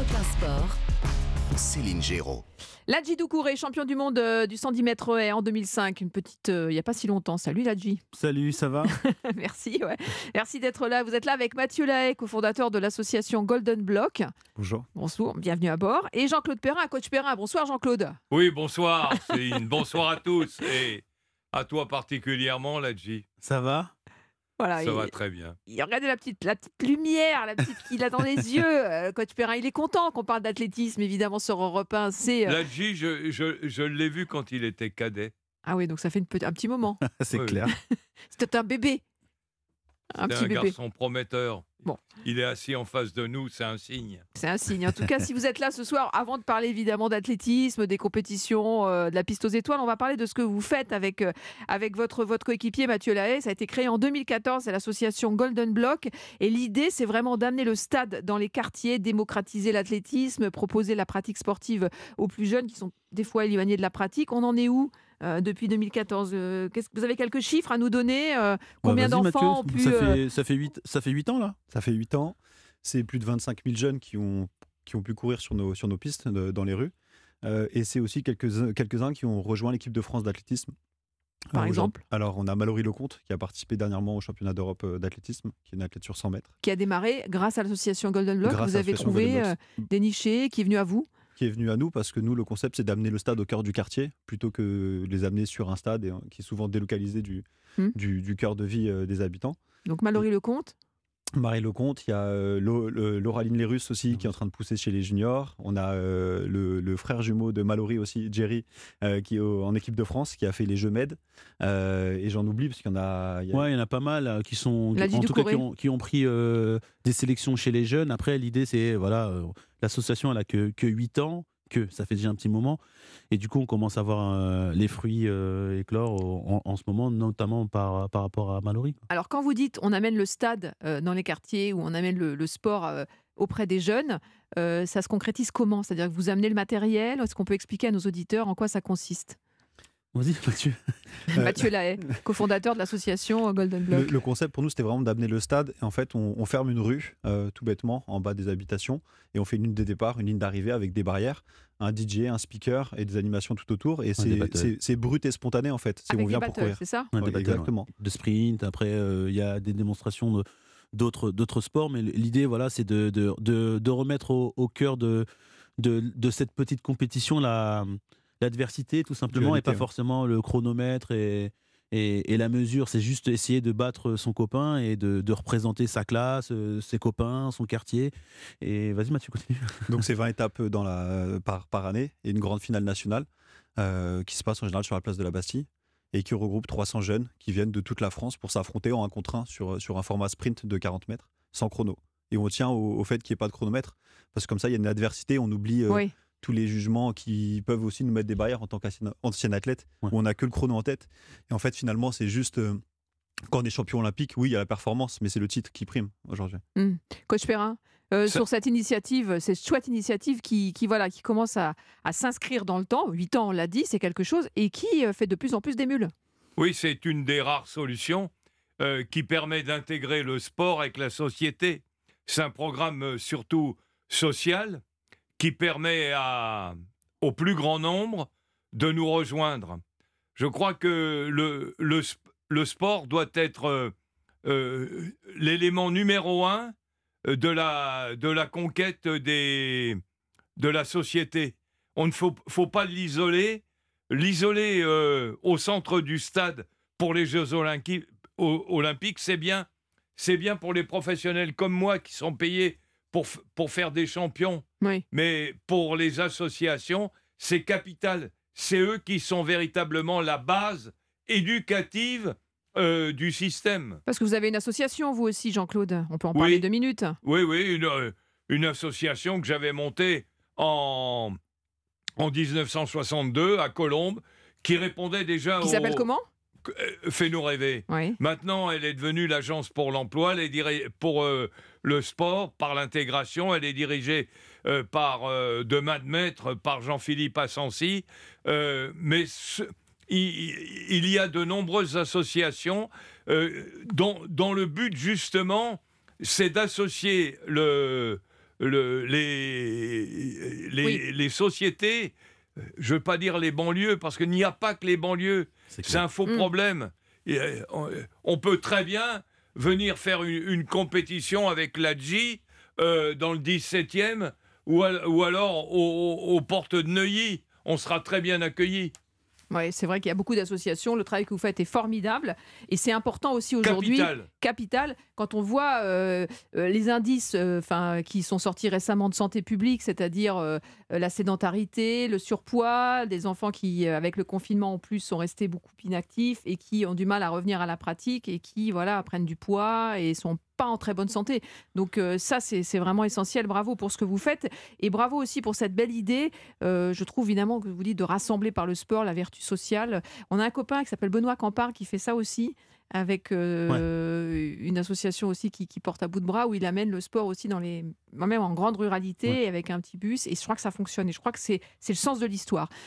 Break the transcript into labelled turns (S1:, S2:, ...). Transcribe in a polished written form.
S1: Télétour Sport,
S2: Céline Géraud.
S3: Ladji Doucouré, champion du monde du 110 mètres haies en 2005, il n'y a pas si longtemps. Salut Ladji.
S4: Salut, ça va?
S3: Merci, ouais. Merci d'être là. Vous êtes là avec Mathieu Lahaye, cofondateur de l'association Golden Block.
S4: Bonjour.
S3: Bonsoir, bienvenue à bord. Et Jean-Claude Perrin, coach Perrin. Bonsoir Jean-Claude.
S5: Oui, bonsoir Céline, bonsoir à tous et à toi particulièrement Ladji.
S4: Ça va?
S3: Voilà,
S5: Ça va très bien.
S3: Regardez la petite lumière, la petite qu'il a dans les yeux. Coach Perrin, il est content qu'on parle d'athlétisme, évidemment, sur Europe 1.
S5: Ladji, je l'ai vu quand il était cadet.
S3: Ah oui, donc ça fait un petit moment.
S4: C'est
S5: Oui.
S4: clair.
S3: C'était un bébé.
S5: C'est un
S3: bébé.
S5: garçon prometteur.
S3: Bon.
S5: Il est assis en face de nous, c'est un signe.
S3: C'est un signe. En tout cas, si vous êtes là ce soir, avant de parler évidemment d'athlétisme, des compétitions, de la piste aux étoiles, on va parler de ce que vous faites avec votre coéquipier Mathieu Lahaye. Ça a été créé en 2014, c'est l'association Golden Block. Et l'idée, c'est vraiment d'amener le stade dans les quartiers, démocratiser l'athlétisme, proposer la pratique sportive aux plus jeunes qui sont des fois éloignés de la pratique. On en est où depuis 2014? Vous avez quelques chiffres à nous donner? Combien
S4: Vas-y,
S3: d'enfants
S4: Mathieu,
S3: ont pu...
S4: ça fait 8 ans là?
S6: Ça fait 8 ans. C'est plus de 25 000 jeunes qui ont pu courir sur nos pistes dans les rues. Et c'est aussi quelques-uns qui ont rejoint l'équipe de France d'athlétisme.
S3: Par exemple?
S6: Alors, on a Mallory Lecomte qui a participé dernièrement au championnat d'Europe d'athlétisme, qui est une athlète sur 100 mètres.
S3: Qui a démarré grâce à l'association Golden Block.
S6: Grâce
S3: Vous
S6: à
S3: avez
S6: l'association
S3: trouvé
S6: Golden Block.
S3: déniché, qui est venu à vous.
S6: Qui est venu à nous parce que nous, le concept, c'est d'amener le stade au cœur du quartier plutôt que de les amener sur un stade qui est souvent délocalisé du cœur de vie des habitants.
S3: Donc Mallory Lecomte.
S6: Marie Lecomte, il y a Lauraline Lérus aussi qui est en train de pousser chez les juniors. On a le frère jumeau de Mallory aussi, Jerry, qui est en équipe de France, qui a fait les Jeux Med. Et j'en oublie parce qu'il y en a...
S4: Ouais, il y en a pas mal qui sont,
S3: Ladji
S4: en tout cas,
S3: Doucouré.
S4: qui ont pris des sélections chez les jeunes. Après, l'idée, c'est, l'association, elle a que 8 ans, ça fait déjà un petit moment. Et du coup, on commence à voir les fruits éclore en ce moment, notamment par rapport à Mallory.
S3: Alors quand vous dites on amène le stade dans les quartiers ou on amène le sport auprès des jeunes, ça se concrétise comment? C'est-à-dire que vous amenez le matériel? Est-ce qu'on peut expliquer à nos auditeurs en quoi ça consiste?
S4: Vas-y, Mathieu.
S3: Mathieu Lahaye, cofondateur de l'association Golden Block.
S6: Le concept pour nous, c'était vraiment d'amener le stade. Et en fait, on ferme une rue, tout bêtement, en bas des habitations. Et on fait une ligne de départ, une ligne d'arrivée avec des barrières, un DJ, un speaker et des animations tout autour. Et c'est brut et spontané, en fait.
S3: Avec
S6: on
S3: des
S6: vient pour
S3: battles,
S6: courir.
S3: c'est ça?
S4: Ouais,
S6: Ouais,
S4: des battles,
S6: exactement.
S4: de sprint. Après, il y a des démonstrations d'autres sports, mais l'idée, c'est de remettre au cœur de cette petite compétition l'adversité, tout simplement, et pas forcément le chronomètre et la mesure. C'est juste essayer de battre son copain et de représenter sa classe, ses copains, son quartier. Et vas-y, Mathieu, continue.
S6: Donc, c'est 20 étapes par année et une grande finale nationale qui se passe en général sur la place de la Bastille et qui regroupe 300 jeunes qui viennent de toute la France pour s'affronter en 1 contre 1 sur un format sprint de 40 mètres, sans chrono. Et on tient au fait qu'il n'y ait pas de chronomètre, parce que comme ça, il y a une adversité, on oublie
S3: Oui.
S6: tous les jugements qui peuvent aussi nous mettre des barrières en tant qu'ancien athlète,
S4: Ouais.
S6: où on n'a que le chrono en tête. Et en fait, finalement, c'est juste... quand on est champion olympique, oui, il y a la performance, mais c'est le titre qui prime aujourd'hui.
S3: Coach Perrin, sur cette initiative, cette chouette initiative qui commence à s'inscrire dans le temps, 8 ans on l'a dit, c'est quelque chose, et qui fait de plus en plus d'émules.
S5: Oui, c'est une des rares solutions qui permet d'intégrer le sport avec la société. C'est un programme surtout social qui permet au plus grand nombre de nous rejoindre. Je crois que le sport doit être l'élément numéro 1 de la conquête de la société. On ne faut pas l'isoler au centre du stade pour les Jeux olympiques, c'est bien pour les professionnels comme moi qui sont payés pour faire des champions.
S3: Oui.
S5: Mais pour les associations, c'est capital. C'est eux qui sont véritablement la base éducative du système.
S3: Parce que vous avez une association, vous aussi, Jean-Claude. On peut en parler 2 minutes.
S5: Oui, une association que j'avais montée en 1962 à Colombes, qui répondait déjà
S3: Qui s'appelle comment?
S5: Fais-nous rêver.
S3: Oui.
S5: Maintenant, elle est devenue l'agence pour l'emploi, pour le sport, par l'intégration. Elle est dirigée de main de maître par Jean-Philippe Assensi. Mais il y a de nombreuses associations dont le but, justement, c'est d'associer les sociétés, je ne veux pas dire les banlieues, parce qu'il n'y a pas que les banlieues. C'est un faux problème. Et, on peut très bien venir faire une compétition avec l'ADJ dans le 17e ou alors aux portes de Neuilly. On sera très bien accueillis.
S3: Oui, c'est vrai qu'il y a beaucoup d'associations. Le travail que vous faites est formidable. Et c'est important aussi aujourd'hui. Capital. Quand on voit les indices qui sont sortis récemment de santé publique, c'est-à-dire la sédentarité, le surpoids, des enfants qui, avec le confinement en plus, sont restés beaucoup inactifs et qui ont du mal à revenir à la pratique et qui prennent du poids et sont pas en très bonne santé. Donc ça, c'est vraiment essentiel. Bravo pour ce que vous faites et bravo aussi pour cette belle idée. Je trouve évidemment que vous dites de rassembler par le sport la vertu sociale. On a un copain qui s'appelle Benoît Campard qui fait ça aussi avec une association aussi qui porte à bout de bras où il amène le sport aussi même en grande ruralité avec un petit bus et je crois que ça fonctionne et je crois que c'est le sens de l'histoire.